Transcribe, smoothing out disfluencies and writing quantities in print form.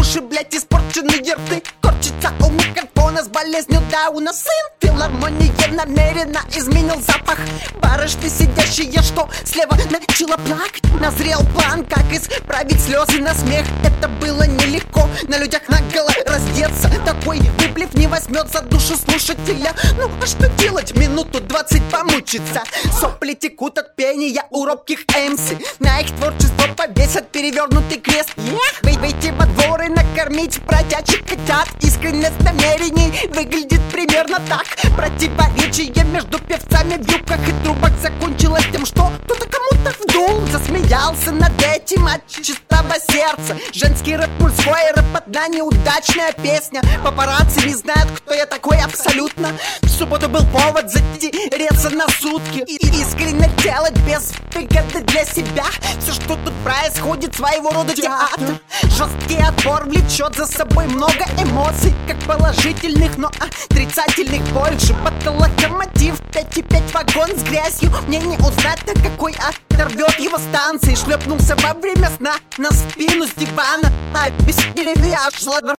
уши, блять, испорченные рты. Корчится у микрофона с болезнью Дауна сын. Филармонии намеренно изменил запах. Барышни, сидящие, что слева начала плакать. Назрел план, как исправить слезы на смех. Это было нелегко, на людях наголо раздеться. Такой выплев не возьмет за душу слушателя. Ну а что делать, минуту 20 помучиться. Сопли текут от пения у робких МС. На их творчество повесят перевернутый крест. Выйти во двор и накормить бродячих котят. Искренность намерений выглядит примерно так. Противоречие между певцами в юбках и трубах закончилось тем, что кто-то кому-то вдул. Засмеялся над этим от чистого сердца. Женский рэп, мужской рэп, одна неудачная песня. Папарацци не знают, кто я такой абсолютно. В субботу был повод затереться на сутки и искренне делать без выгоды для себя. Все, что тут происходит, своего рода театр. Жесткий отбор влечет за собой много эмоций, как положительных, но отрицательных больше. Локомотив 5,5 вагон с грязью. Мне не узнать, на какой оторвет его станции. Шлепнулся во время сна на спину с дивана. Объяснили, я шла